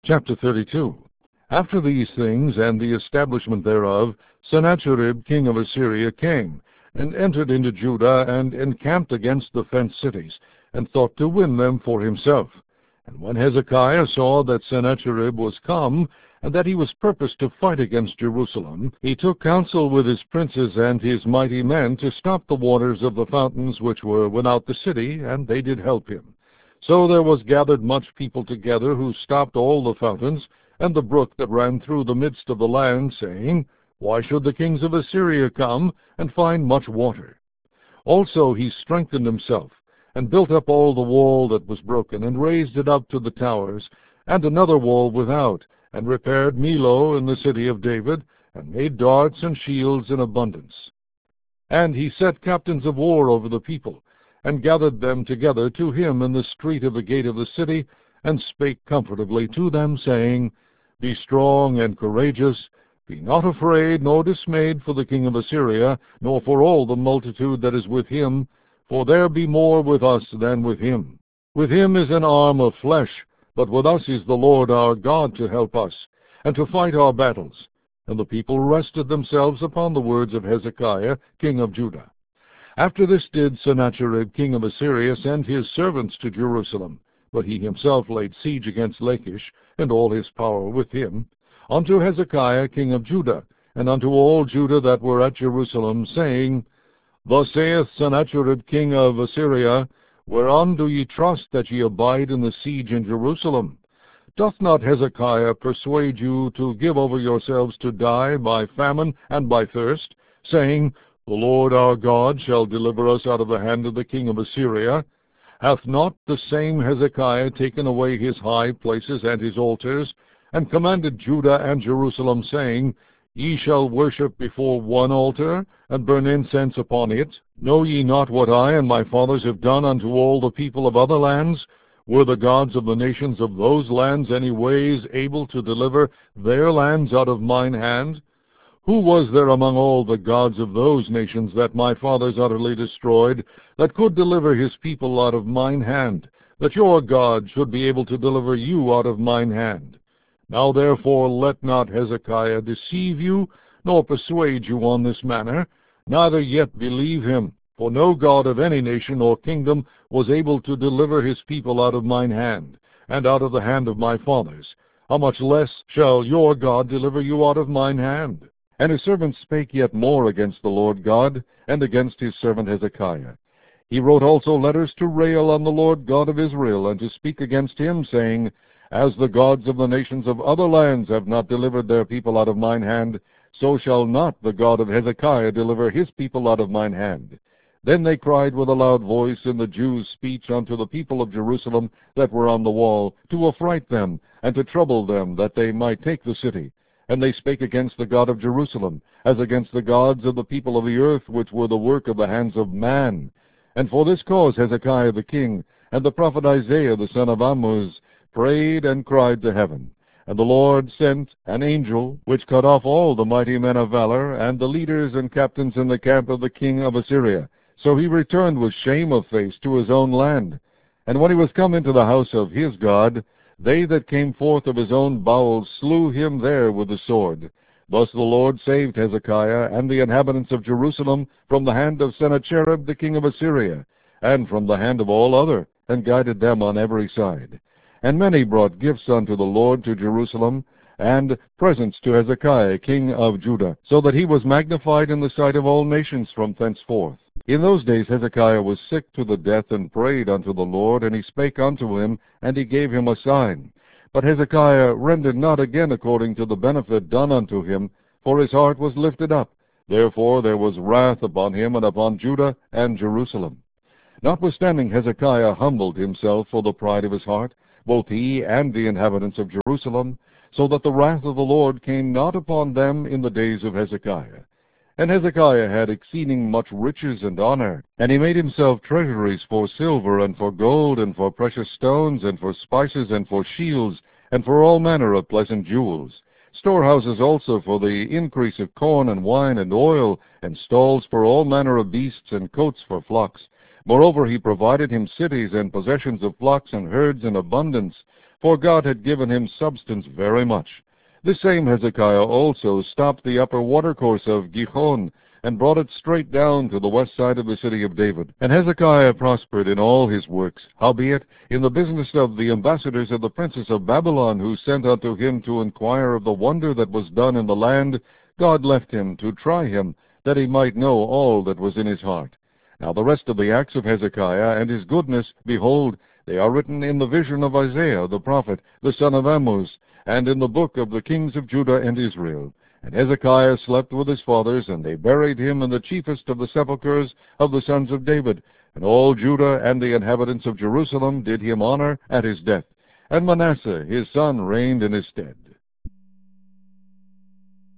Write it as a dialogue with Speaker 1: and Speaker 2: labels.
Speaker 1: Chapter 32. After these things, and the establishment thereof, Sennacherib king of Assyria came, and entered into Judah, and encamped against the fenced cities, and thought to win them for himself. And when Hezekiah saw that Sennacherib was come, and that he was purposed to fight against Jerusalem, he took counsel with his princes and his mighty men to stop the waters of the fountains which were without the city, and they did help him. So there was gathered much people together, who stopped all the fountains, and the brook that ran through the midst of the land, saying, Why should the kings of Assyria come, and find much water? Also he strengthened himself, and built up all the wall that was broken, and raised it up to the towers, and another wall without, and repaired Millo in the city of David, and made darts and shields in abundance. And he set captains of war over the people, and gathered them together to him in the street of the gate of the city, and spake comfortably to them, saying, Be strong and courageous, be not afraid nor dismayed for the king of Assyria, nor for all the multitude that is with him, for there be more with us than with him. With him is an arm of flesh, but with us is the Lord our God to help us, and to fight our battles. And the people rested themselves upon the words of Hezekiah king of Judah. After this did Sennacherib king of Assyria send his servants to Jerusalem, but he himself laid siege against Lachish, and all his power with him, unto Hezekiah king of Judah, and unto all Judah that were at Jerusalem, saying, Thus saith Sennacherib king of Assyria, Whereon do ye trust that ye abide in the siege in Jerusalem? Doth not Hezekiah persuade you to give over yourselves to die by famine and by thirst, saying, The Lord our God shall deliver us out of the hand of the king of Assyria? Hath not the same Hezekiah taken away his high places and his altars, and commanded Judah and Jerusalem, saying, Ye shall worship before one altar, and burn incense upon it? Know ye not what I and my fathers have done unto all the people of other lands? Were the gods of the nations of those lands any ways able to deliver their lands out of mine hand? Who was there among all the gods of those nations that my fathers utterly destroyed, that could deliver his people out of mine hand, that your God should be able to deliver you out of mine hand? Now therefore let not Hezekiah deceive you, nor persuade you on this manner, neither yet believe him. For no God of any nation or kingdom was able to deliver his people out of mine hand, and out of the hand of my fathers. How much less shall your God deliver you out of mine hand? And his servant spake yet more against the Lord God, and against his servant Hezekiah. He wrote also letters to rail on the Lord God of Israel, and to speak against him, saying, As the gods of the nations of other lands have not delivered their people out of mine hand, so shall not the God of Hezekiah deliver his people out of mine hand. Then they cried with a loud voice in the Jews' speech unto the people of Jerusalem that were on the wall, to affright them, and to trouble them, that they might take the city. And they spake against the God of Jerusalem, as against the gods of the people of the earth, which were the work of the hands of man. And for this cause Hezekiah the king, and the prophet Isaiah the son of Amoz, prayed and cried to heaven. And the Lord sent an angel, which cut off all the mighty men of valor, and the leaders and captains in the camp of the king of Assyria. So he returned with shame of face to his own land. And when he was come into the house of his God, they that came forth of his own bowels slew him there with the sword. Thus the Lord saved Hezekiah and the inhabitants of Jerusalem from the hand of Sennacherib the king of Assyria, and from the hand of all other, and guided them on every side. And many brought gifts unto the Lord to Jerusalem, and presents to Hezekiah king of Judah, so that he was magnified in the sight of all nations from thenceforth. In those days Hezekiah was sick to the death, and prayed unto the Lord, and he spake unto him, and he gave him a sign. But Hezekiah rendered not again according to the benefit done unto him, for his heart was lifted up. Therefore there was wrath upon him, and upon Judah and Jerusalem. Notwithstanding Hezekiah humbled himself for the pride of his heart, both he and the inhabitants of Jerusalem, so that the wrath of the Lord came not upon them in the days of Hezekiah. And Hezekiah had exceeding much riches and honor, and he made himself treasuries for silver, and for gold, and for precious stones, and for spices, and for shields, and for all manner of pleasant jewels. Storehouses also for the increase of corn and wine and oil, and stalls for all manner of beasts, and coats for flocks. Moreover, he provided him cities and possessions of flocks and herds in abundance, for God had given him substance very much. This same Hezekiah also stopped the upper watercourse of Gihon, and brought it straight down to the west side of the city of David. And Hezekiah prospered in all his works. Howbeit, in the business of the ambassadors of the princes of Babylon, who sent unto him to inquire of the wonder that was done in the land, God left him to try him, that he might know all that was in his heart. Now the rest of the acts of Hezekiah and his goodness, behold, they are written in the vision of Isaiah the prophet, the son of Amoz, and in the book of the kings of Judah and Israel. And Hezekiah slept with his fathers, and they buried him in the chiefest of the sepulchres of the sons of David. And all Judah and the inhabitants of Jerusalem did him honor at his death. And Manasseh his son reigned in his stead.